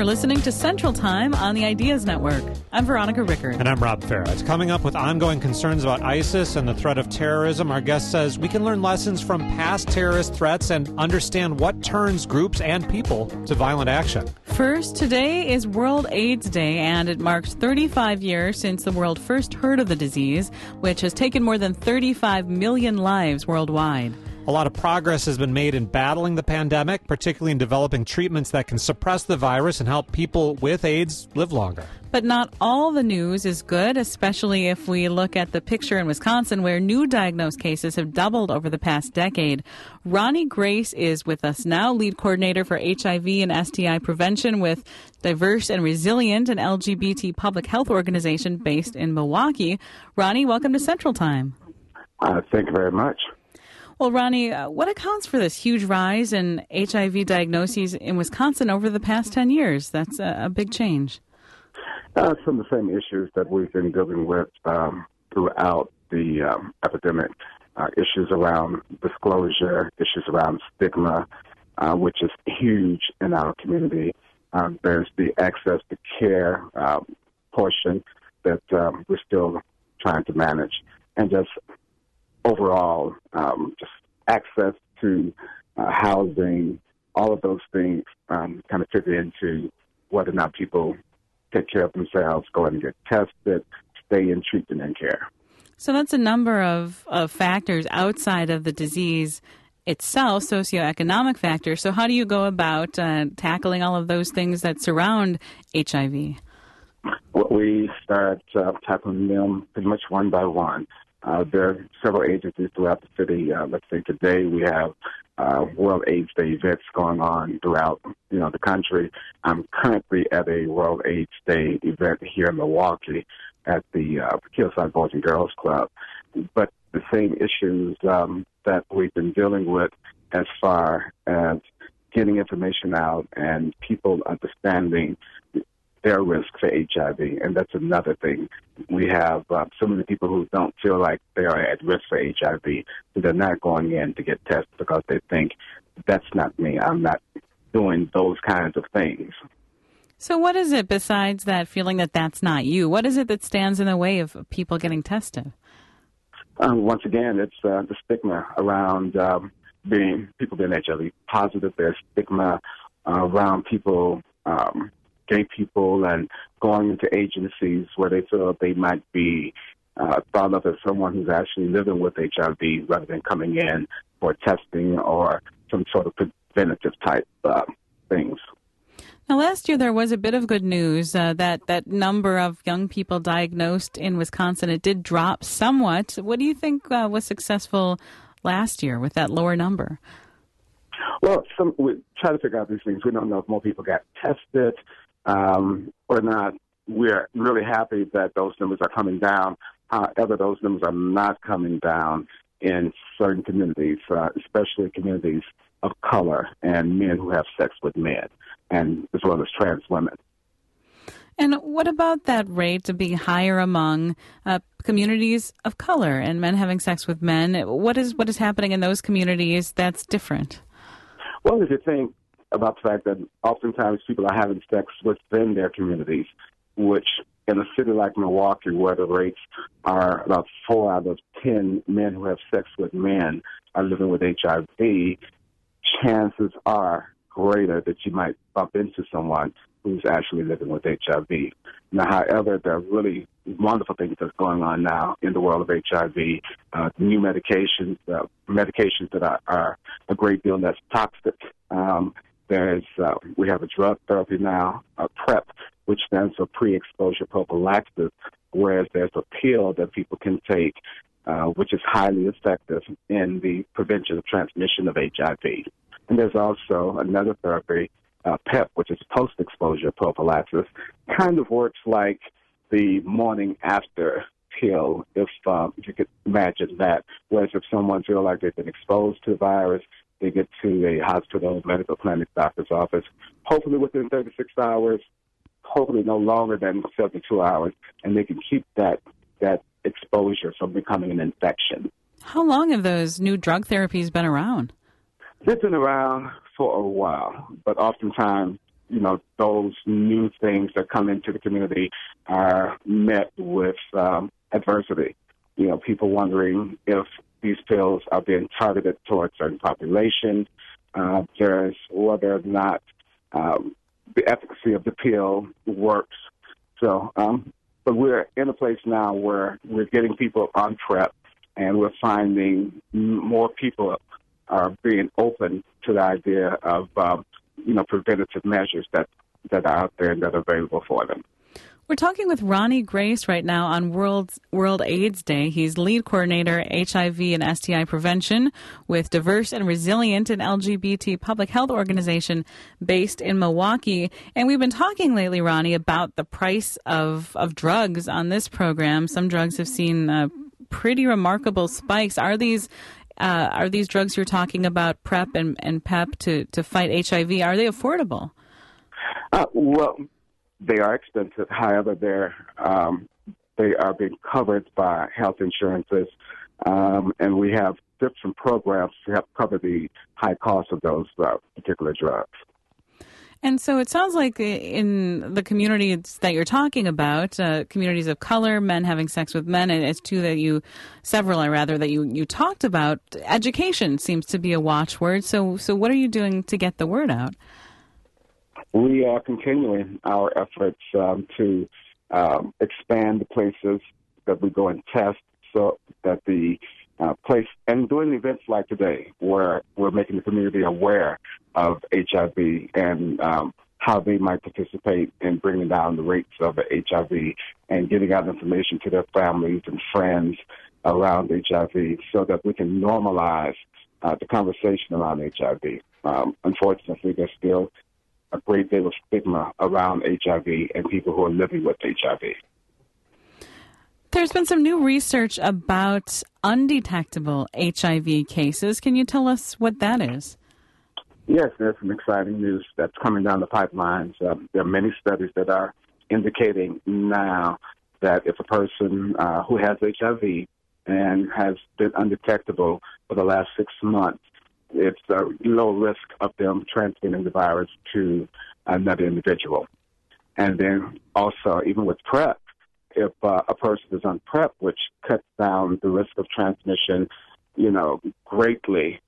You're listening to Central Time on the Ideas Network. I'm Veronica Rickard. And I'm Rob Farah. It's coming up with ongoing concerns about ISIS and the threat of terrorism. Our guest says we can learn lessons from past terrorist threats and understand what turns groups and people to violent action. First, today is World AIDS Day, and it marks 35 years since the world first heard of the disease, which has taken more than 35 million lives worldwide. A lot of progress has been made in battling the pandemic, particularly in developing treatments that can suppress the virus and help people with AIDS live longer. But not all the news is good, especially if we look at the picture in Wisconsin where new diagnosed cases have doubled over the past decade. Ronnie Grace is with us now, lead coordinator for HIV and STI prevention with Diverse and Resilient, an LGBT public health organization based in Milwaukee. Ronnie, welcome to Central Time. Thank you very much. Well, Ronnie, what accounts for this huge rise in HIV diagnoses in Wisconsin over the past 10 years? That's a big change. Some of the same issues that we've been dealing with throughout the epidemic, issues around disclosure, issues around stigma, which is huge in our community. There's the access to care portion that we're still trying to manage, and just overall, just access to housing, all of those things kind of fit into whether or not people take care of themselves, go in and get tested, stay in treatment and care. So that's a number of factors outside of the disease itself, socioeconomic factors. So how do you go about tackling all of those things that surround HIV? Well, we start tackling them pretty much one by one. There are several agencies throughout the city. Let's say today we have World AIDS Day events going on throughout, the country. I'm currently at a World AIDS Day event here in Milwaukee at the Hillside Boys and Girls Club. But the same issues that we've been dealing with as far as getting information out and people understanding their risk for HIV, and that's another thing. We have so many people who don't feel like they are at risk for HIV, so they're not going in to get tested because they think, that's not me, I'm not doing those kinds of things. So what is it besides that feeling that that's not you? What is it that stands in the way of people getting tested? Once again, it's the stigma around people being HIV positive. There's stigma around people, gay people, and going into agencies where they feel they might be thought of as someone who's actually living with HIV rather than coming in for testing or some sort of preventative type things. Now, last year there was a bit of good news that number of young people diagnosed in Wisconsin, it did drop somewhat. What do you think was successful last year with that lower number? Well, we try to figure out these things. We don't know if more people got tested or not. We're really happy that those numbers are coming down. However, those numbers are not coming down in certain communities, especially communities of color and men who have sex with men, and as well as trans women. And what about that rate to be higher among communities of color and men having sex with men? What is happening in those communities that's different? Well, if you think about the fact that oftentimes people are having sex within their communities, which in a city like Milwaukee, where the rates are about 4 out of 10 men who have sex with men are living with HIV, chances are greater that you might bump into someone who's actually living with HIV. Now, however, there are really wonderful things that's going on now in the world of HIV, new medications that are a great deal less toxic. We have a drug therapy now, PrEP, which stands for pre-exposure prophylaxis, whereas there's a pill that people can take, which is highly effective in the prevention of transmission of HIV. And there's also another therapy, PEP, which is post-exposure prophylaxis, kind of works like the morning after pill, if you could imagine that. Whereas if someone feels like they've been exposed to the virus, they get to a hospital, medical clinic, doctor's office, hopefully within 36 hours, hopefully no longer than 72 hours, and they can keep that exposure from becoming an infection. How long have those new drug therapies been around? They've been around for a while, but oftentimes those new things that come into the community are met with adversity. People wondering if these pills are being targeted towards certain populations. There's whether or not the efficacy of the pill works. So, but we're in a place now where we're getting people on PrEP, and we're finding more people are being open to the idea of, preventative measures that are out there and that are available for them. We're talking with Ronnie Grace right now on World AIDS Day. He's lead coordinator, HIV and STI prevention with Diverse and Resilient, an LGBT public health organization based in Milwaukee. And we've been talking lately, Ronnie, about the price of drugs on this program. Some drugs have seen pretty remarkable spikes. Are these drugs you're talking about, PrEP and PEP, to fight HIV, are they affordable? Well, they are expensive. However, they are being covered by health insurances, and we have different programs to help cover the high cost of those particular drugs. And so it sounds like in the communities that you're talking about, communities of color, men having sex with men, and it's several that you talked about, education seems to be a watchword. So what are you doing to get the word out? We are continuing our efforts to expand the places that we go and test, so that the place, and doing events like today where we're making the community aware of HIV and how they might participate in bringing down the rates of HIV and getting out information to their families and friends around HIV so that we can normalize the conversation around HIV. Unfortunately, there's still a great deal of stigma around HIV and people who are living with HIV. There's been some new research about undetectable HIV cases. Can you tell us what that is? Yes, there's some exciting news that's coming down the pipelines. There are many studies that are indicating now that if a person who has HIV and has been undetectable for the last 6 months, it's a low risk of them transmitting the virus to another individual. And then also, even with PrEP, if a person is on PrEP, which cuts down the risk of transmission, greatly,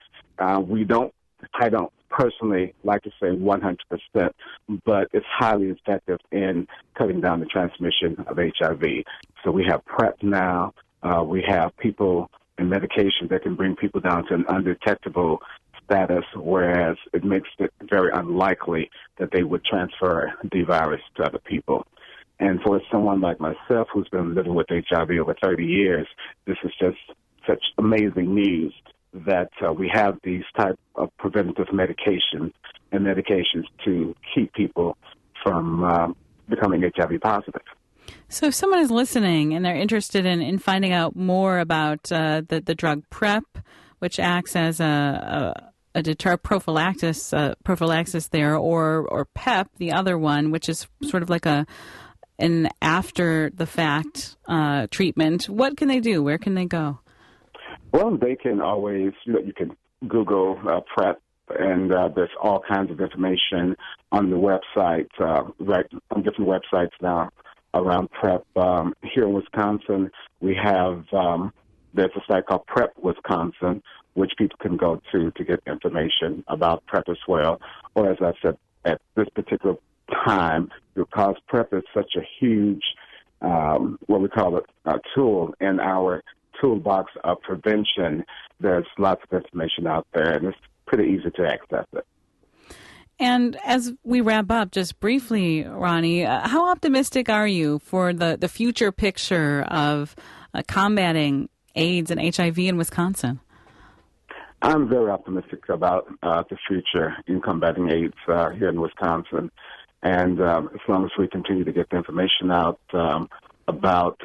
I don't personally like to say 100%, but it's highly effective in cutting down the transmission of HIV. So we have PrEP now. We have people and medication that can bring people down to an undetectable status, whereas it makes it very unlikely that they would transfer the virus to other people. And for someone like myself who's been living with HIV over 30 years, this is just such amazing news that we have these type of preventative medications to keep people from becoming HIV positive. So if someone is listening and they're interested in finding out more about the drug PrEP, which acts as a deter prophylaxis there, or PEP, the other one, which is sort of like an after the fact treatment, what can they do? Where can they go? Well, they can always, you can Google PrEP, and there's all kinds of information on the website, on different websites now around PrEP. Here in Wisconsin, we have, there's a site called PrEP Wisconsin, which people can go to get information about PrEP as well. Or as I said, at this particular time, because PrEP is such a huge, what we call it, a tool in our toolbox of prevention, there's lots of information out there, and it's pretty easy to access it. And as we wrap up, just briefly, Ronnie, how optimistic are you for the future picture of combating AIDS and HIV in Wisconsin? I'm very optimistic about the future in combating AIDS here in Wisconsin. And as long as we continue to get the information out about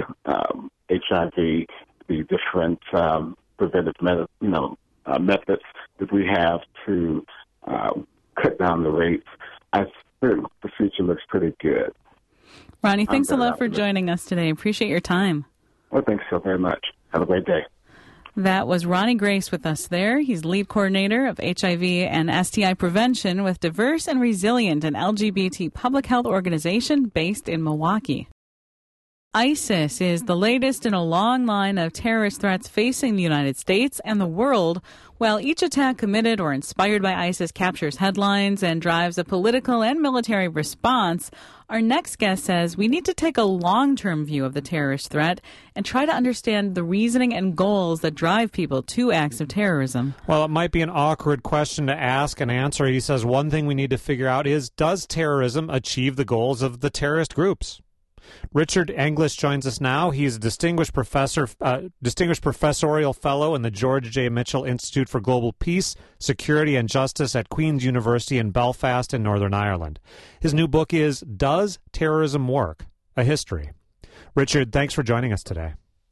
HIV, the different preventive methods that we have to cut down the rates, I think the future looks pretty good. Ronnie, thanks a lot for joining us today. Appreciate your time. Well, thanks so very much. Have a great day. That was Ronnie Grace with us there. He's lead coordinator of HIV and STI prevention with Diverse and Resilient, an LGBT public health organization based in Milwaukee. ISIS is the latest in a long line of terrorist threats facing the United States and the world. While each attack committed or inspired by ISIS captures headlines and drives a political and military response, our next guest says we need to take a long-term view of the terrorist threat and try to understand the reasoning and goals that drive people to acts of terrorism. Well, it might be an awkward question to ask and answer. He says one thing we need to figure out is, does terrorism achieve the goals of the terrorist groups? Richard English joins us now. He's a distinguished professorial fellow in the George J. Mitchell Institute for Global Peace, Security and Justice at Queen's University in Belfast in Northern Ireland. His new book is Does Terrorism Work? A History. Richard, thanks for joining us today.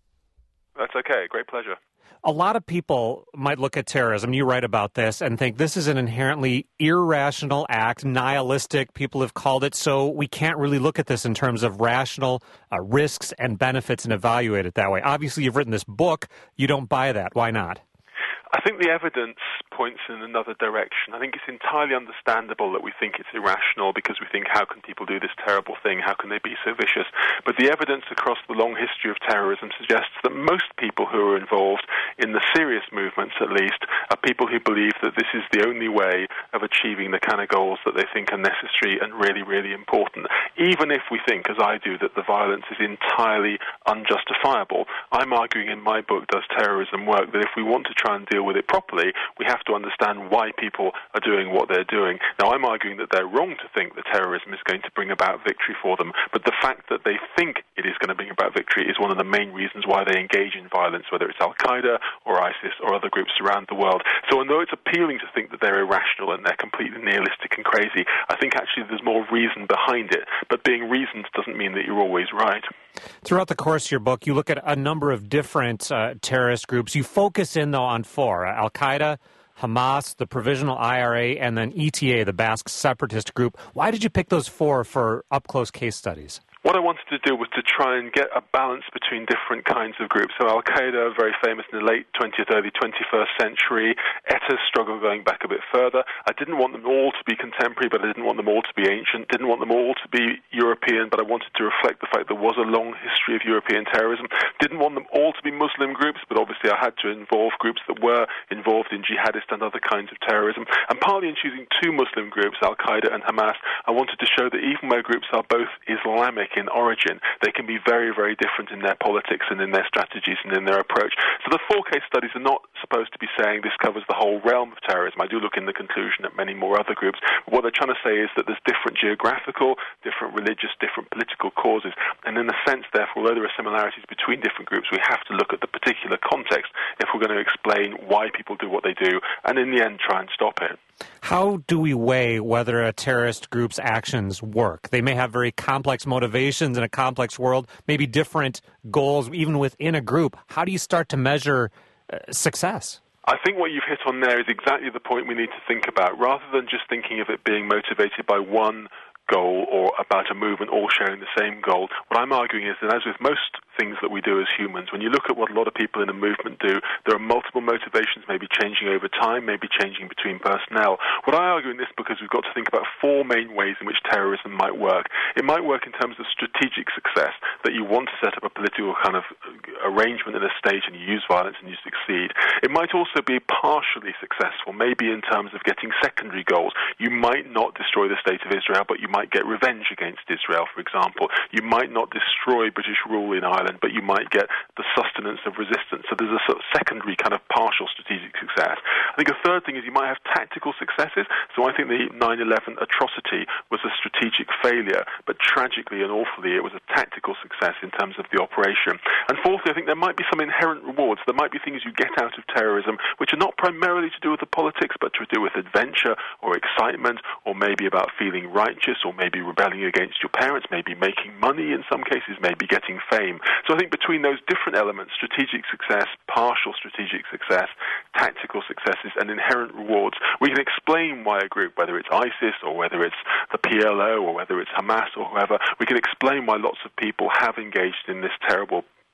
That's okay. Great pleasure. A lot of people might look at terrorism, you write about this, and think this is an inherently irrational act, nihilistic, people have called it, so we can't really look at this in terms of rational risks and benefits and evaluate it that way. Obviously, you've written this book. You don't buy that. Why not? I think the evidence points in another direction. I think it's entirely understandable that we think it's irrational because we think, how can people do this terrible thing? How can they be so vicious? But the evidence across the long history of terrorism suggests that most people who are involved in the serious movements, at least, are people who believe that this is the only way of achieving the kind of goals that they think are necessary and really, really important. Even if we think, as I do, that the violence is entirely unjustifiable, I'm arguing in my book, Does Terrorism Work?, that if we want to try and deal with it properly, we have to understand why people are doing what they're doing. Now, I'm arguing that they're wrong to think that terrorism is going to bring about victory for them, but the fact that they think it is going to bring about victory is one of the main reasons why they engage in violence, whether it's Al-Qaeda or ISIS or other groups around the world. So although it's appealing to think that they're irrational and they're completely nihilistic and crazy, I think actually there's more reason behind it. But being reasoned doesn't mean that you're always right. Throughout the course of your book, you look at a number of different terrorist groups. You focus in, though, on four: Al-Qaeda, Hamas, the Provisional IRA, and then ETA, the Basque separatist group. Why did you pick those four for up-close case studies? What I wanted to do was to try and get a balance between different kinds of groups. So Al-Qaeda, very famous in the late 20th, early 21st century. ETA's struggle going back a bit further. I didn't want them all to be contemporary, but I didn't want them all to be ancient. Didn't want them all to be European, but I wanted to reflect the fact there was a long history of European terrorism. Didn't want them all to be Muslim groups, but obviously I had to involve groups that were involved in jihadist and other kinds of terrorism. And partly in choosing two Muslim groups, Al-Qaeda and Hamas, I wanted to show that even though groups are both Islamic in origin, they can be very, very different in their politics and in their strategies and in their approach. So the four case studies are not supposed to be saying this covers the whole realm of terrorism. I do look in the conclusion at many more other groups. But what they're trying to say is that there's different geographical, different religious, different political causes. And in a sense, therefore, although there are similarities between different groups, we have to look at the particular context if we're going to explain why people do what they do and in the end try and stop it. How do we weigh whether a terrorist group's actions work? They may have very complex motivations in a complex world, maybe different goals even within a group. How do you start to measure success? I think what you've hit on there is exactly the point we need to think about. Rather than just thinking of it being motivated by one goal or about a movement all sharing the same goal, what I'm arguing is that, as with most things that we do as humans, when you look at what a lot of people in a movement do, there are multiple motivations, maybe changing over time, maybe changing between personnel. What I argue in this book is we've got to think about four main ways in which terrorism might work. It might work in terms of strategic success, that you want to set up a political kind of arrangement in a state and you use violence and you succeed. It might also be partially successful, maybe in terms of getting secondary goals. You might not destroy the state of Israel, but you might get revenge against Israel, for example. You might not destroy British rule in Ireland, but you might get the sustenance of resistance. So there's a sort of secondary kind of partial strategic success. I think a third thing is you might have tactical successes. So I think the 9/11 atrocity was a strategic failure, but tragically and awfully it was a tactical success in terms of the operation. And fourthly, I think there might be some inherent rewards. There might be things you get out of terrorism which are not primarily to do with the politics, but to do with adventure or excitement, or maybe about feeling righteous, or maybe rebelling against your parents, maybe making money in some cases, maybe getting fame. So I think between those different elements, strategic success, partial strategic success, tactical successes, and inherent rewards, we can explain why a group, whether it's ISIS or whether it's the PLO or whether it's Hamas or whoever, we can explain why lots of people have engaged in this terrible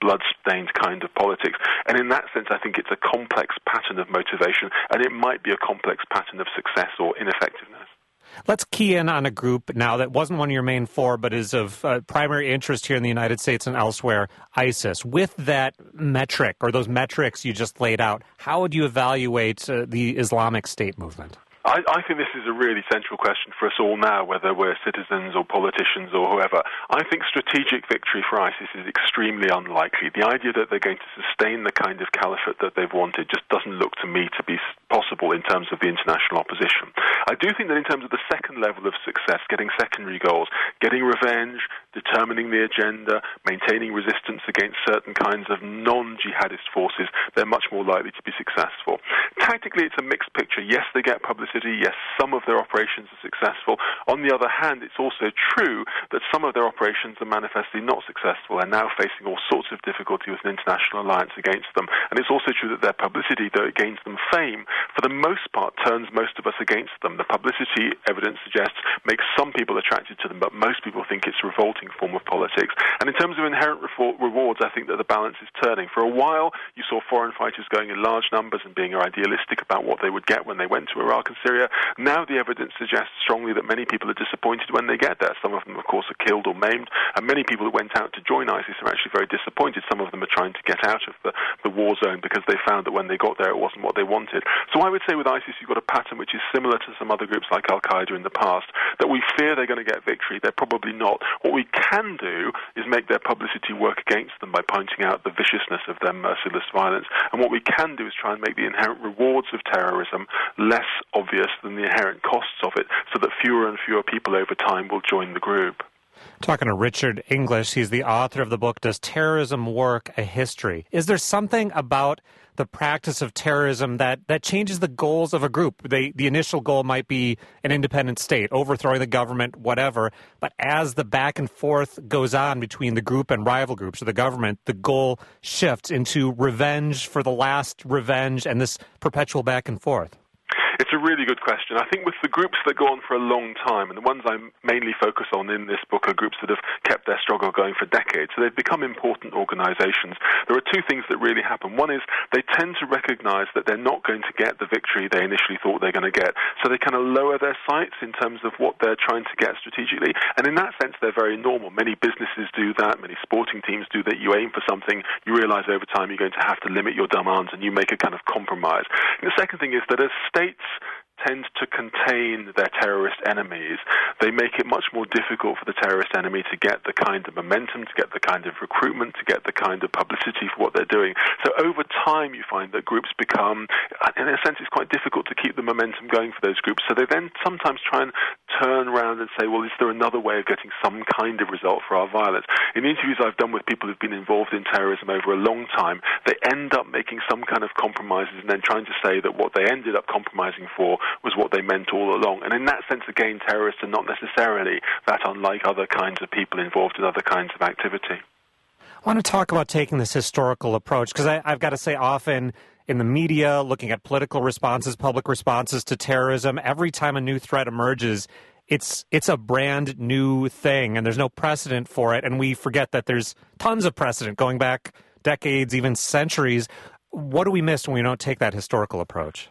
blood-stained kind of politics. And in that sense, I think it's a complex pattern of motivation, and it might be a complex pattern of success or ineffectiveness. Let's key in on a group now that wasn't one of your main four, but is of primary interest here in the United States and elsewhere, ISIS. With that metric, or those metrics you just laid out, how would you evaluate the Islamic State movement? I think this is a really central question for us all now, whether we're citizens or politicians or whoever. I think strategic victory for ISIS is extremely unlikely. The idea that they're going to sustain the kind of caliphate that they've wanted just doesn't look to me to be possible in terms of the international opposition. I do think that in terms of the second level of success, getting secondary goals, getting revenge, determining the agenda, maintaining resistance against certain kinds of non-jihadist forces, they're much more likely to be successful. Tactically, it's a mixed picture. Yes, they get publicity. Yes, some of their operations are successful. On the other hand, it's also true that some of their operations are manifestly not successful and now facing all sorts of difficulty with an international alliance against them. And it's also true that their publicity, though it gains them fame, for the most part turns most of us against them. The publicity, evidence suggests, makes some people attracted to them, but most people think it's a revolting form of politics. And in terms of inherent rewards, I think that the balance is turning. For a while, you saw foreign fighters going in large numbers and being idealistic about what they would get when they went to Iraq and Syria. Now the evidence suggests strongly that many people are disappointed when they get there. Some of them, of course, are killed or maimed, and many people who went out to join ISIS are actually very disappointed. Some of them are trying to get out of the war zone because they found that when they got there it wasn't what they wanted. So I would say with ISIS you've got a pattern which is similar to some other groups like Al-Qaeda in the past, that we fear they're going to get victory. They're probably not. What we can do is make their publicity work against them by pointing out the viciousness of their merciless violence. And what we can do is try and make the inherent rewards of terrorism less obvious than the inherent costs of it, so that fewer and fewer people over time will join the group. Talking to Richard English, he's the author of the book, Does Terrorism Work? A History. Is there something about the practice of terrorism that changes the goals of a group? The initial goal might be an independent state, overthrowing the government, whatever, but as the back and forth goes on between the group and rival groups or the government, the goal shifts into revenge for the last revenge and this perpetual back and forth. It's a really good question. I think with the groups that go on for a long time, and the ones I mainly focus on in this book are groups that have kept their struggle going for decades, so they've become important organizations. There are two things that really happen. One is they tend to recognize that they're not going to get the victory they initially thought they're going to get, so they kind of lower their sights in terms of what they're trying to get strategically, and in that sense they're very normal. Many businesses do that, many sporting teams do that. You aim for something, you realize over time you're going to have to limit your demands, and you make a kind of compromise. And the second thing is that as states tend to contain their terrorist enemies, they make it much more difficult for the terrorist enemy to get the kind of momentum, to get the kind of recruitment, to get the kind of publicity for what they're doing. So over time you find that groups become, in a sense it's quite difficult to keep the momentum going for those groups, so they then sometimes try and turn around and say, well, is there another way of getting some kind of result for our violence? In the interviews I've done with people who've been involved in terrorism over a long time, they end up making some kind of compromises and then trying to say that what they ended up compromising for was what they meant all along. And in that sense, again, terrorists are not necessarily that unlike other kinds of people involved in other kinds of activity. I want to talk about taking this historical approach, because I've got to say often in the media, looking at political responses, public responses to terrorism, every time a new threat emerges, it's a brand new thing, and there's no precedent for it, and we forget that there's tons of precedent going back decades, even centuries. What do we miss when we don't take that historical approach?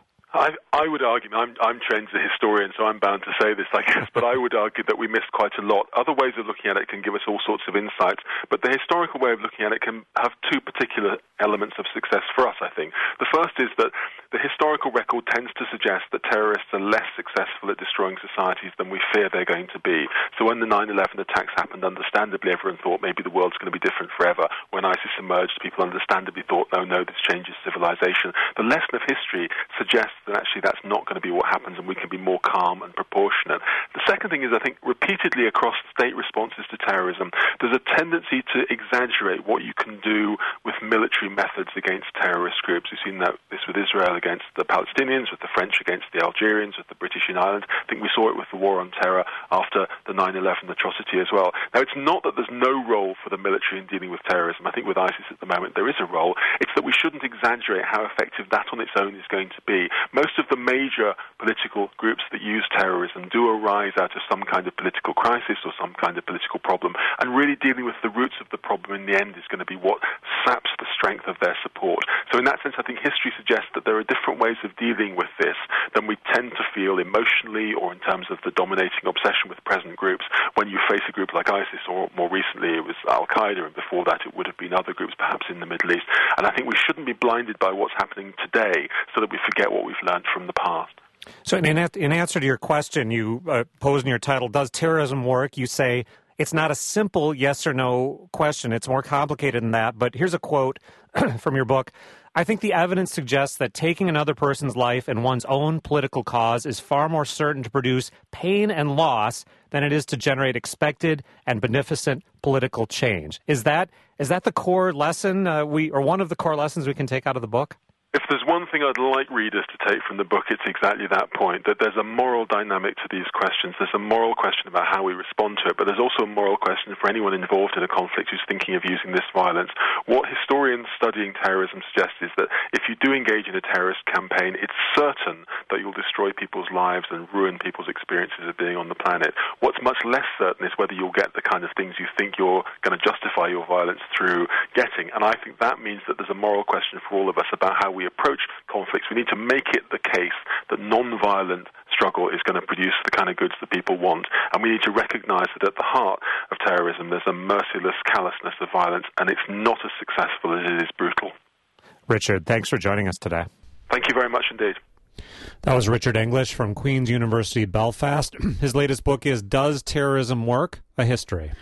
I would argue, I'm trained as a historian, so I'm bound to say this, I guess, but I would argue that we missed quite a lot. Other ways of looking at it can give us all sorts of insights, but the historical way of looking at it can have two particular elements of success for us, I think. The first is that the historical record tends to suggest that terrorists are less successful at destroying societies than we fear they're going to be. So when the 9/11 attacks happened, understandably everyone thought maybe the world's going to be different forever. When ISIS emerged, people understandably thought, no, this changes civilization. The lesson of history suggests that actually that's not going to be what happens, and we can be more calm and proportionate. The second thing is, I think, repeatedly across state responses to terrorism, there's a tendency to exaggerate what you can do with military methods against terrorist groups. We've seen this with Israel against the Palestinians, with the French against the Algerians, with the British in Ireland. I think we saw it with the war on terror after the 9/11 atrocity as well. Now, it's not that there's no role for the military in dealing with terrorism. I think with ISIS at the moment there is a role. It's that we shouldn't exaggerate how effective that on its own is going to be. Most of the major political groups that use terrorism do arise out of some kind of political crisis or some kind of political problem, and really dealing with the roots of the problem in the end is going to be what saps the strength of their support. So in that sense, I think history suggests that there are different ways of dealing with this than we tend to feel emotionally or in terms of the dominating obsession with present groups when you face a group like ISIS, or more recently it was Al-Qaeda, and before that it would have been other groups perhaps in the Middle East. And I think we shouldn't be blinded by what's happening today so that we forget what we've learned from the past. So in answer to your question you posed in your title, does terrorism work? You say it's not a simple yes or no question. It's more complicated than that. But here's a quote from your book. I think the evidence suggests that taking another person's life in one's own political cause is far more certain to produce pain and loss than it is to generate expected and beneficent political change. Is that the core lesson or one of the core lessons we can take out of the book? If there's one thing I'd like readers to take from the book, it's exactly that point, that there's a moral dynamic to these questions. There's a moral question about how we respond to it, but there's also a moral question for anyone involved in a conflict who's thinking of using this violence. What historians studying terrorism suggest is that if you do engage in a terrorist campaign, it's certain that you'll destroy people's lives and ruin people's experiences of being on the planet. What's much less certain is whether you'll get the kind of things you think you're going to justify your violence through getting. And I think that means that there's a moral question for all of us about how we approach conflicts. We need to make it the case that non-violent struggle is going to produce the kind of goods that people want. And we need to recognize that at the heart of terrorism, there's a merciless callousness of violence, and it's not as successful as it is brutal. Richard, thanks for joining us today. Thank you very much indeed. That was Richard English from Queen's University, Belfast. His latest book is Does Terrorism Work? A History.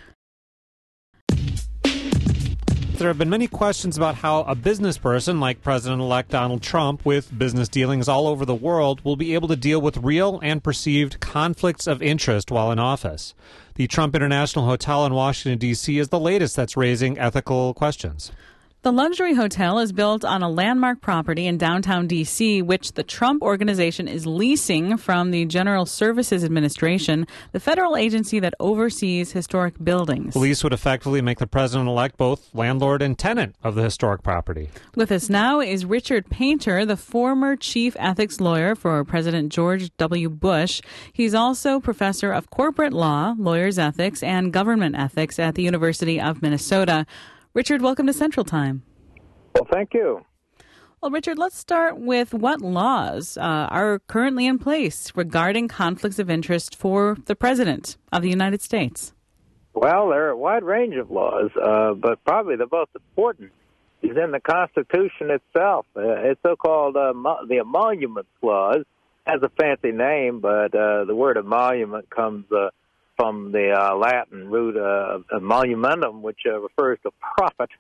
There have been many questions about how a business person like President-elect Donald Trump with business dealings all over the world will be able to deal with real and perceived conflicts of interest while in office. The Trump International Hotel in Washington, D.C. is the latest that's raising ethical questions. The luxury hotel is built on a landmark property in downtown D.C., which the Trump Organization is leasing from the General Services Administration, the federal agency that oversees historic buildings. The lease would effectively make the president-elect both landlord and tenant of the historic property. With us now is Richard Painter, the former chief ethics lawyer for President George W. Bush. He's also professor of corporate law, lawyer's ethics, and government ethics at the University of Minnesota. Richard, welcome to Central Time. Well, thank you. Well, Richard, let's start with what laws are currently in place regarding conflicts of interest for the President of the United States. Well, there are a wide range of laws, but probably the most important is in the Constitution itself. It's so-called the Emoluments Clause. Has a fancy name, but the word emolument comes from the Latin root emolumentum, which refers to profit.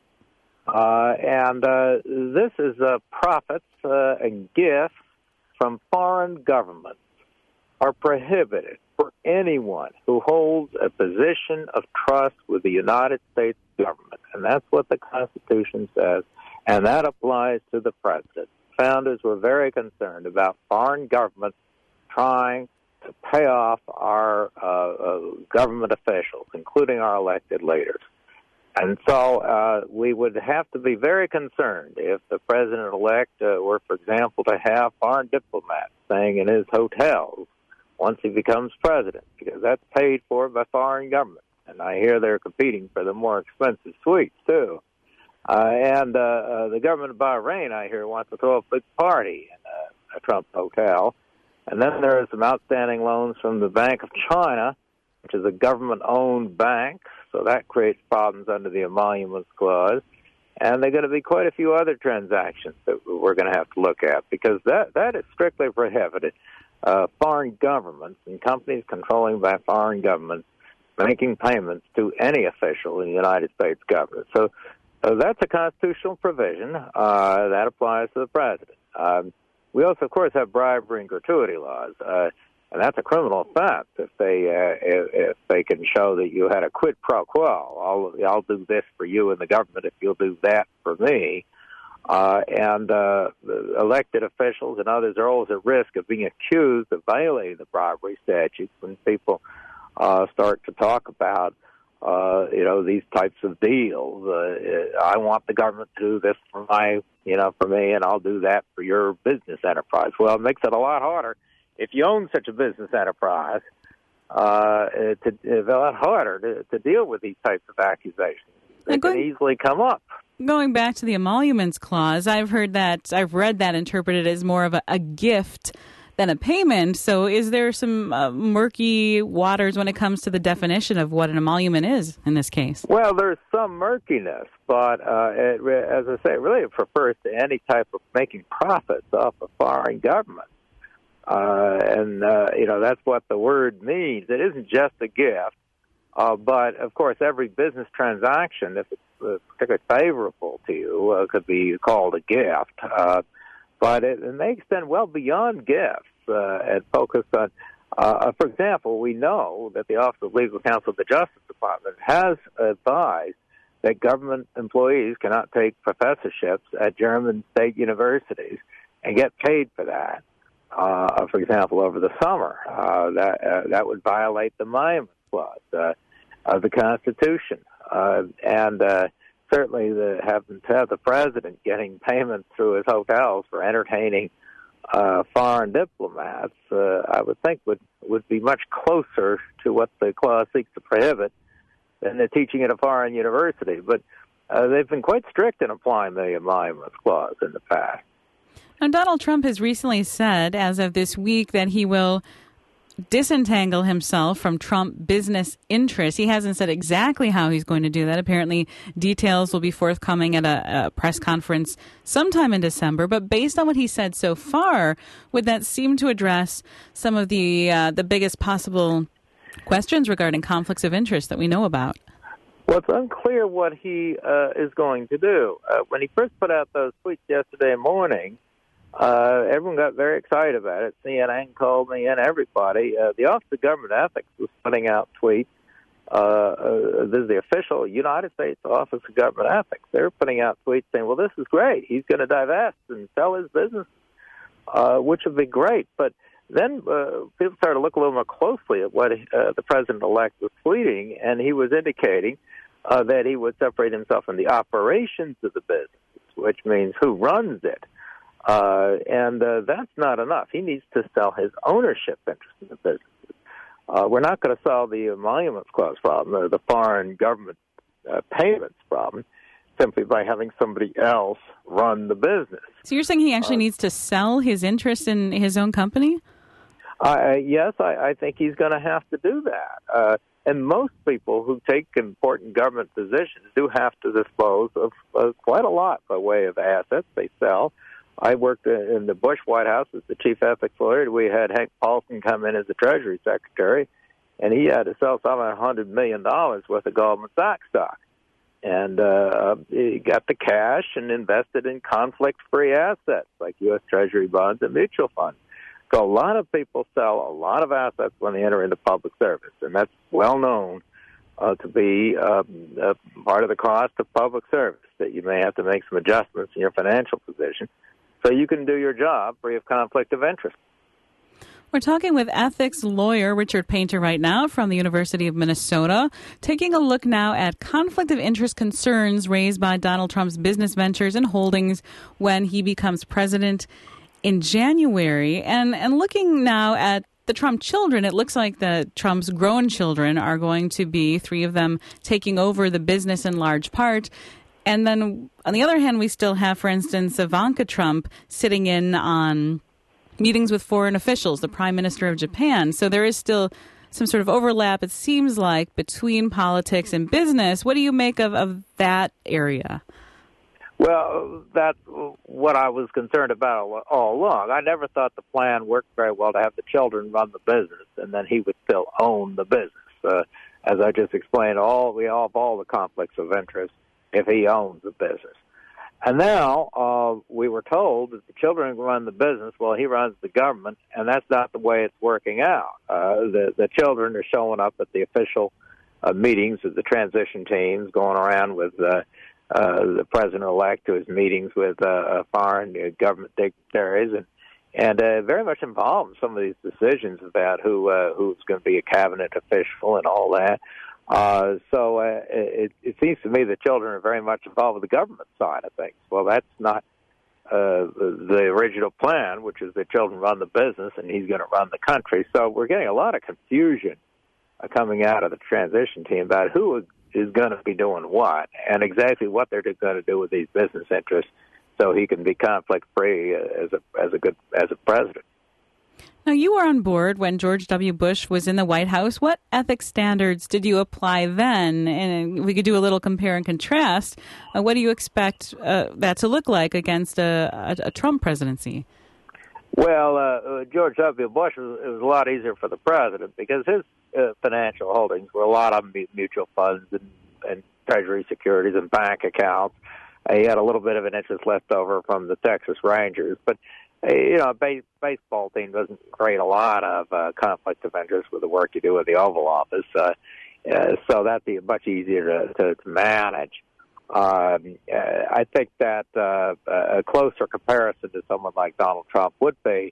And this is profits and gifts from foreign governments are prohibited for anyone who holds a position of trust with the United States government. And that's what the Constitution says, and that applies to the president. Founders were very concerned about foreign governments trying to pay off our government officials, including our elected leaders. And so we would have to be very concerned if the president-elect were, for example, to have foreign diplomats staying in his hotels once he becomes president, because that's paid for by foreign governments. And I hear they're competing for the more expensive suites, too. And the government of Bahrain, I hear, wants to throw a big party in a Trump hotel. And then there are some outstanding loans from the Bank of China, which is a government-owned bank, so that creates problems under the Emoluments Clause. And there are going to be quite a few other transactions that we're going to have to look at, because that is strictly prohibited. Foreign governments and companies controlling by foreign governments making payments to any official in the United States government. So that's a constitutional provision that applies to the president. We also, of course, have bribery and gratuity laws, and that's a criminal offense if they can show that you had a quid pro quo. I'll do this for you in the government if you'll do that for me. And elected officials and others are always at risk of being accused of violating the bribery statutes when people start to talk about, the these types of deals. I want the government to do this for me, and I'll do that for your business enterprise. Well, it makes it a lot harder if you own such a business enterprise. It's a lot harder to deal with these types of accusations. They can easily come up. Going back to the emoluments clause, I've read that interpreted as more of a gift than a payment. So is there some murky waters when it comes to the definition of what an emolument is in this case? Well, there's some murkiness, but as I say, it really refers to any type of making profits off a foreign government. That's what the word means. It isn't just a gift, but, of course, every business transaction, if it's particularly favorable to you, could be called a gift. But it may extend well beyond gifts and focus on, for example, we know that the Office of Legal Counsel of the Justice Department has advised that government employees cannot take professorships at German state universities and get paid for that. For example, over the summer, that would violate the Emoluments Clause of the Constitution, and certainly to have the president getting payments through his hotels for entertaining foreign diplomats, I would think would be much closer to what the clause seeks to prohibit than the teaching at a foreign university. But they've been quite strict in applying the Emoluments Clause in the past. Now, Donald Trump has recently said, as of this week, that he will disentangle himself from Trump business interests. He hasn't said exactly how he's going to do that. Apparently, details will be forthcoming at a press conference sometime in December. But based on what he said so far, would that seem to address some of the biggest possible questions regarding conflicts of interest that we know about? Well, it's unclear what he is going to do. When he first put out those tweets yesterday morning, everyone got very excited about it. CNN called me and everybody. The Office of Government Ethics was putting out tweets. This is the official United States Office of Government Ethics. They're putting out tweets saying, well, this is great. He's going to divest and sell his business, which would be great. But then people started to look a little more closely at what the president-elect was tweeting, and he was indicating that he would separate himself from the operations of the business, which means who runs it. And that's not enough. He needs to sell his ownership interest in the business. We're not going to solve the Emoluments Clause problem, the foreign government payments problem, simply by having somebody else run the business. So you're saying he actually needs to sell his interest in his own company? Yes, I think he's going to have to do that. And most people who take important government positions do have to dispose of quite a lot by way of assets they sell. I worked in the Bush White House as the chief ethics lawyer. We had Hank Paulson come in as the Treasury Secretary, and he had to sell some $100 million worth of Goldman Sachs stock. And he got the cash and invested in conflict-free assets like U.S. Treasury bonds and mutual funds. So a lot of people sell a lot of assets when they enter into public service, and that's well known to be part of the cost of public service, that you may have to make some adjustments in your financial position so you can do your job free of conflict of interest. We're talking with ethics lawyer Richard Painter right now from the University of Minnesota, taking a look now at conflict of interest concerns raised by Donald Trump's business ventures and holdings when he becomes president in January. And looking now at the Trump children, it looks like the Trump's grown children are going to be, 3 of them, taking over the business in large part. And then, on the other hand, we still have, for instance, Ivanka Trump sitting in on meetings with foreign officials, the Prime Minister of Japan. So there is still some sort of overlap, it seems like, between politics and business. What do you make of that area? Well, that's what I was concerned about all along. I never thought the plan worked very well to have the children run the business, and then he would still own the business. As I just explained, we all have all the conflicts of interest if he owns the business. And now we were told that the children run the business while he runs the government, and that's not the way it's working out. The children are showing up at the official meetings of the transition teams, going around with the president-elect to his meetings with foreign government dignitaries, and very much involved in some of these decisions about who's going to be a cabinet official and all that. It seems to me that children are very much involved with the government side of things. Well, that's not the original plan, which is that children run the business and he's going to run the country. So we're getting a lot of confusion coming out of the transition team about who is going to be doing what and exactly what they're going to do with these business interests, so he can be conflict-free as a president. Now, you were on board when George W. Bush was in the White House. What ethics standards did you apply then? And we could do a little compare and contrast. What do you expect that to look like against a Trump presidency? Well, George W. Bush, it was a lot easier for the president because his financial holdings were a lot of them mutual funds and Treasury securities and bank accounts. He had a little bit of an interest left over from the Texas Rangers, but a baseball team doesn't create a lot of conflict of interest with the work you do at the Oval Office, so that'd be much easier to manage. I think that a closer comparison to someone like Donald Trump would be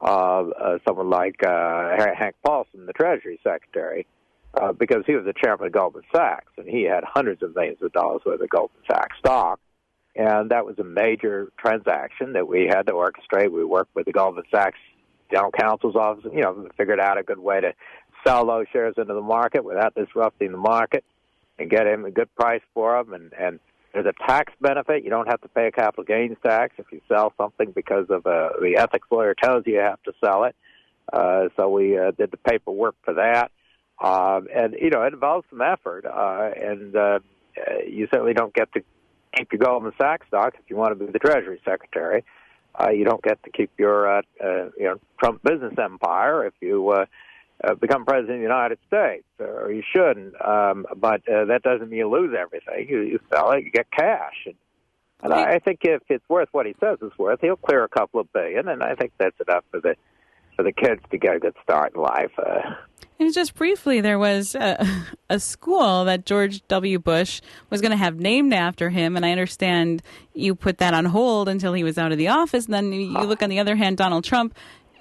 someone like Hank Paulson, the Treasury Secretary, because he was the chairman of Goldman Sachs, and he had hundreds of millions of dollars worth of Goldman Sachs stock. And that was a major transaction that we had to orchestrate. We worked with the Goldman Sachs General Counsel's office, figured out a good way to sell those shares into the market without disrupting the market and get him a good price for them. And there's a tax benefit. You don't have to pay a capital gains tax if you sell something because of the ethics lawyer tells you have to sell it. So we did the paperwork for that. And it involves some effort. And you certainly don't get to keep your Goldman Sachs stock if you want to be the Treasury Secretary. You don't get to keep your Trump business empire if you become president of the United States, or you shouldn't. But that doesn't mean you lose everything. You sell it, you get cash. And I think if it's worth what he says it's worth, he'll clear a couple of billion, and I think that's enough for the kids to get a good start in life. And just briefly, there was a school that George W. Bush was going to have named after him, and I understand you put that on hold until he was out of the office. And then you look on the other hand, Donald Trump,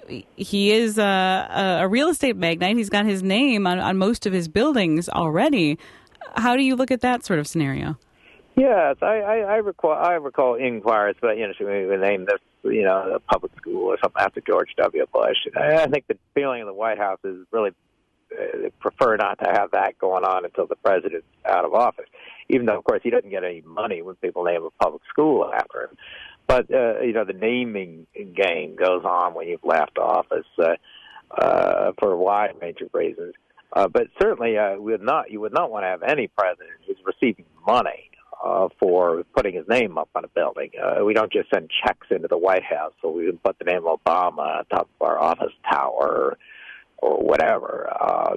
he is a real estate magnate. He's got his name on most of his buildings already. How do you look at that sort of scenario? Yes, I recall inquiries about, should we name this, a public school or something after George W. Bush. I think the feeling of the White House is really prefer not to have that going on until the president's out of office, even though, of course, he doesn't get any money when people name a public school after him. But, the naming game goes on when you've left office for a wide range of reasons. But certainly you would not want to have any president who's receiving money for putting his name up on a building. We don't just send checks into the White House so we can put the name Obama on top of our office tower or whatever.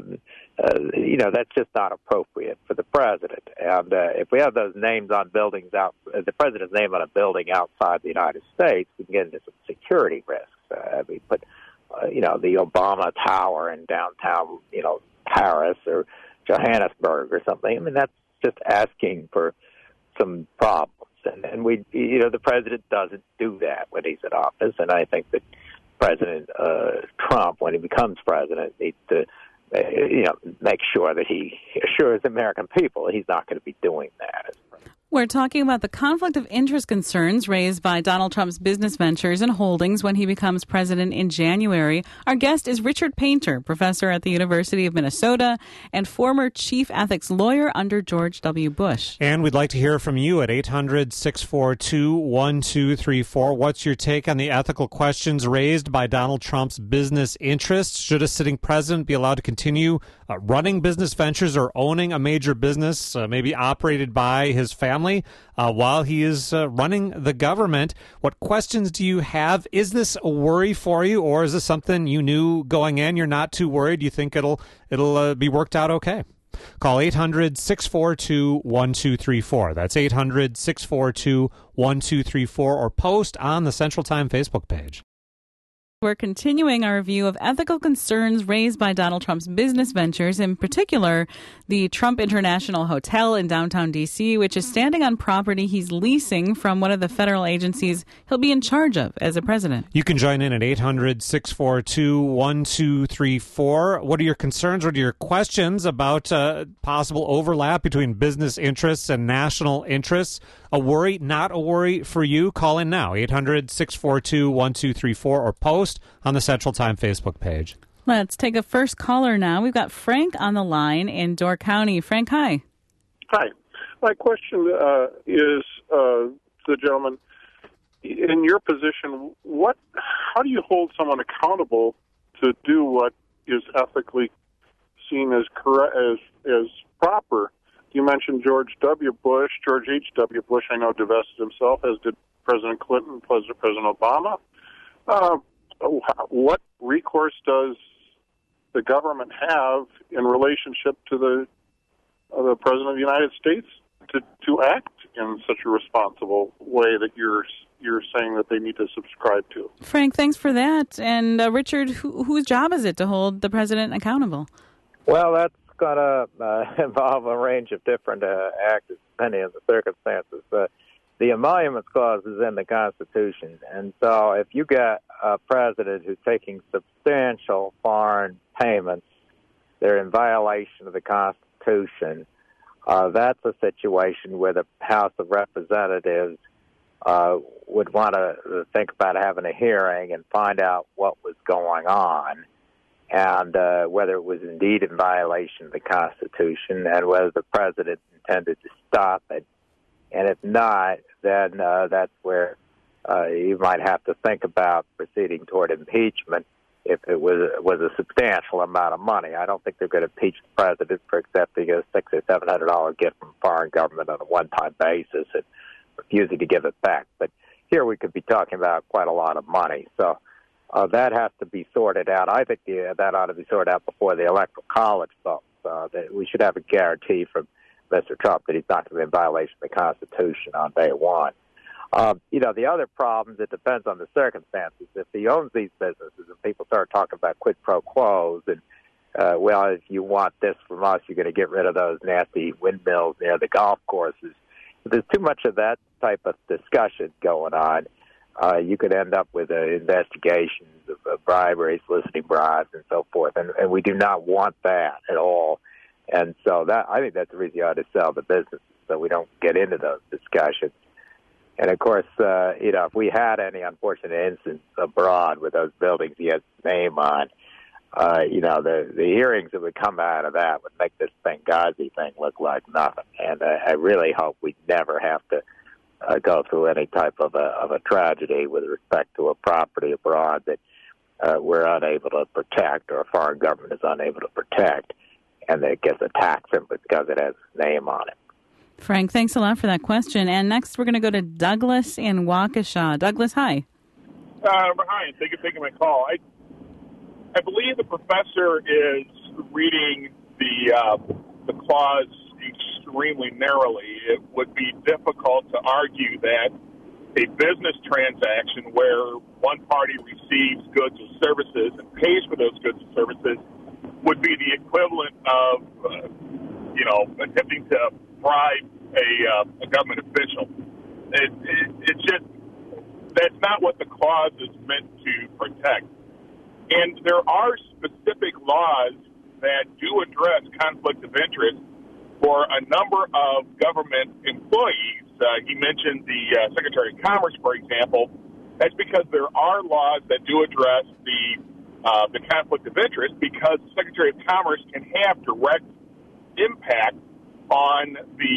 That's just not appropriate for the president. And if we have those names on buildings the president's name on a building outside the United States, we can get into some security risks. We put, the Obama Tower in downtown, Paris or Johannesburg or something. I mean, that's just asking for some problems. And we, the president doesn't do that when he's in office. And I think that President Trump, when he becomes president, needs to, make sure that he assures the American people he's not going to be doing that as president. We're talking about the conflict of interest concerns raised by Donald Trump's business ventures and holdings when he becomes president in January. Our guest is Richard Painter, professor at the University of Minnesota and former chief ethics lawyer under George W. Bush. And we'd like to hear from you at 800-642-1234. What's your take on the ethical questions raised by Donald Trump's business interests? Should a sitting president be allowed to continue running business ventures or owning a major business, maybe operated by his family, while he is running the government? What questions do you have? Is this a worry for you, or is this something you knew going in? You're not too worried. You think it'll be worked out okay? Call 800-642-1234. That's 800-642-1234, or post on the Central Time Facebook page. We're continuing our review of ethical concerns raised by Donald Trump's business ventures, in particular, the Trump International Hotel in downtown D.C., which is standing on property he's leasing from one of the federal agencies he'll be in charge of as a president. You can join in at 800-642-1234. What are your concerns? What are your questions about possible overlap between business interests and national interests? A worry, not a worry for you? Call in now, 800-642-1234, or post on the Central Time Facebook page. Let's take a first caller now. We've got Frank on the line in Door County. Frank, hi. Hi. My question is to the gentleman, in your position, how do you hold someone accountable to do what is ethically seen as correct, as proper? You mentioned George H.W. Bush, I know, divested himself, as did President Clinton, President Obama. What recourse does the government have in relationship to the President of the United States to act in such a responsible way that you're saying that they need to subscribe to? Frank, thanks for that. And Richard, whose job is it to hold the president accountable? Well, that's going to involve a range of different actors depending on the circumstances. The Emoluments Clause is in the Constitution, and so if you get a president who's taking substantial foreign payments, they're in violation of the Constitution. That's a situation where the House of Representatives would want to think about having a hearing and find out what was going on, and whether it was indeed in violation of the Constitution, and whether the president intended to stop it. And if not, then that's where you might have to think about proceeding toward impeachment if it was a substantial amount of money. I don't think they're going to impeach the president for accepting a $600 or $700 gift from a foreign government on a one-time basis and refusing to give it back. But here we could be talking about quite a lot of money. So that has to be sorted out. I think that ought to be sorted out before the Electoral College votes. That we should have a guarantee from Mr. Trump that he's not going to be in violation of the Constitution on day one. The other problems, it depends on the circumstances. If he owns these businesses and people start talking about quid pro quos and, if you want this from us, you're going to get rid of those nasty windmills near the golf courses. If there's too much of that type of discussion going on, you could end up with investigations of bribery, soliciting bribes, and so forth. And we do not want that at all. And so I think that's the reason you ought to sell the businesses, so we don't get into those discussions. And, of course, if we had any unfortunate incidents abroad with those buildings he has his name on, the hearings that would come out of that would make this Benghazi thing look like nothing. And I really hope we never have to go through any type of a tragedy with respect to a property abroad that we're unable to protect or a foreign government is unable to protect, and that gets attacked simply because it has his name on it. Frank, thanks a lot for that question. And next we're going to go to Douglas in Waukesha. Douglas, hi. Hi, thank you for taking my call. I believe the professor is reading the clause extremely narrowly. It would be difficult to argue that a business transaction where one party receives goods or services and pays for those goods and services would be the equivalent of, attempting to bribe a government official. It's just, that's not what the clause is meant to protect. And there are specific laws that do address conflict of interest for a number of government employees. He mentioned the Secretary of Commerce, for example. That's because there are laws that do address the conflict of interest, because the Secretary of Commerce can have direct impact on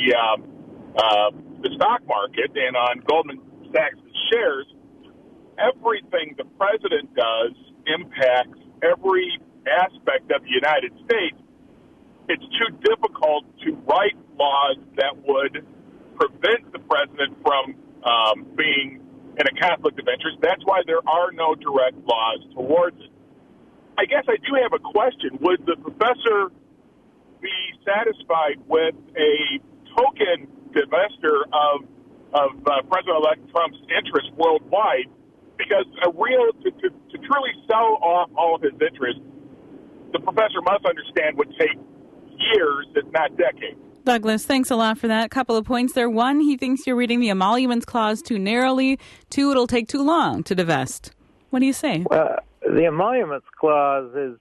the stock market and on Goldman Sachs' shares. Everything the president does impacts every aspect of the United States. It's too difficult to write laws that would prevent the president from being in a conflict of interest. That's why there are no direct laws towards it. I guess I do have a question. Would the professor be satisfied with a token divestiture of President-elect Trump's interests worldwide? Because to truly sell off all of his interests, the professor must understand would take years, if not decades. Douglas, thanks a lot for that. Couple of points there. One, he thinks you're reading the emoluments clause too narrowly. Two, it'll take too long to divest. What do you say? Well, the emoluments clause is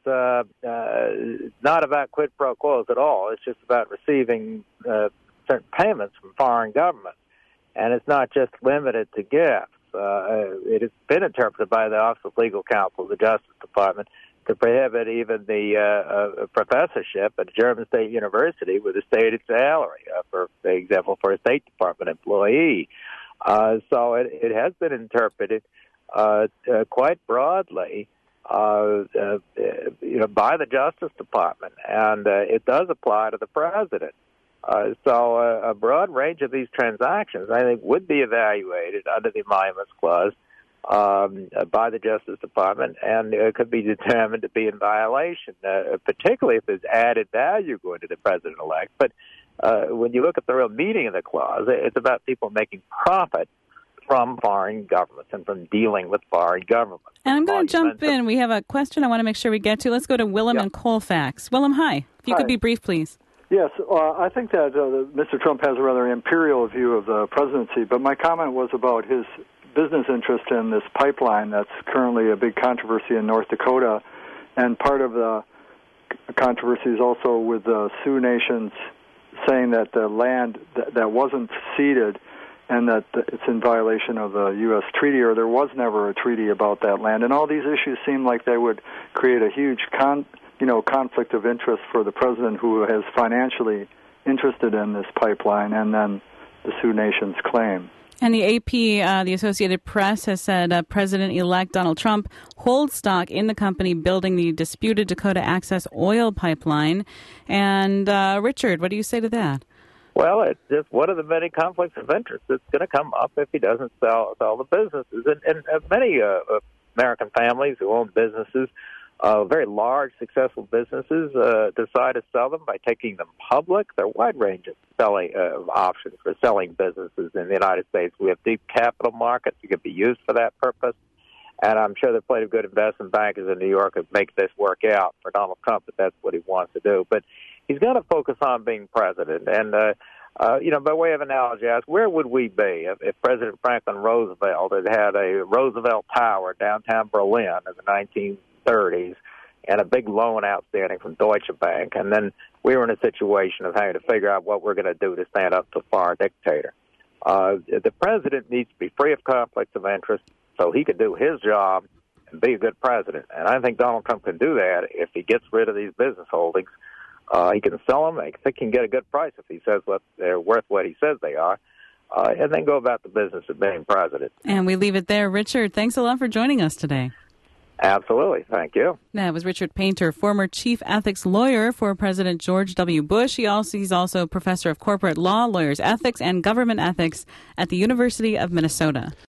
not about quid pro quos at all. It's just about receiving certain payments from foreign governments. And it's not just limited to gifts. It has been interpreted by the Office of Legal Counsel of the Justice Department to prohibit even the professorship at a German State University with a stated salary, for example, for a State Department employee. So it has been interpreted quite broadly, by the Justice Department, and it does apply to the president. So a broad range of these transactions, I think, would be evaluated under the emoluments clause by the Justice Department, and could be determined to be in violation, particularly if there's added value going to the president-elect. But when you look at the real meaning of the clause, it's about people making profit from foreign governments and from dealing with foreign governments. And I'm going to jump in. We have a question I want to make sure we get to. Let's go to Willem in Colfax. Willem, hi. If you could be brief, please. Yes, I think that Mr. Trump has a rather imperial view of the presidency, but my comment was about his business interest in this pipeline that's currently a big controversy in North Dakota, and part of the controversy is also with the Sioux Nations saying that the land that wasn't ceded and that it's in violation of the U.S. treaty, or there was never a treaty about that land. And all these issues seem like they would create a huge conflict of interest for the president, who is financially interested in this pipeline, and then the Sioux Nation's claim. And the AP, the Associated Press, has said President-elect Donald Trump holds stock in the company building the disputed Dakota Access oil pipeline. And Richard, what do you say to that? Well, it's just one of the many conflicts of interest that's going to come up if he doesn't sell the businesses. And many American families who own businesses, very large, successful businesses, decide to sell them by taking them public. There are a wide range of selling options for selling businesses in the United States. We have deep capital markets that could be used for that purpose. And I'm sure there are plenty of good investment bankers in New York who make this work out for Donald Trump if that's what he wants to do. But he's going to focus on being president. And, by way of analogy, I ask, where would we be if President Franklin Roosevelt had a Roosevelt Tower downtown Berlin in the 1930s and a big loan outstanding from Deutsche Bank, and then we were in a situation of having to figure out what we're going to do to stand up to a foreign dictator? The president needs to be free of conflicts of interest so he can do his job and be a good president. And I think Donald Trump can do that if he gets rid of these business holdings. He can sell them. I think he can get a good price if he says they're worth what he says they are, and then go about the business of being president. And we leave it there. Richard, thanks a lot for joining us today. Absolutely. Thank you. That was Richard Painter, former chief ethics lawyer for President George W. Bush. He's also professor of corporate law, lawyers ethics, and government ethics at the University of Minnesota.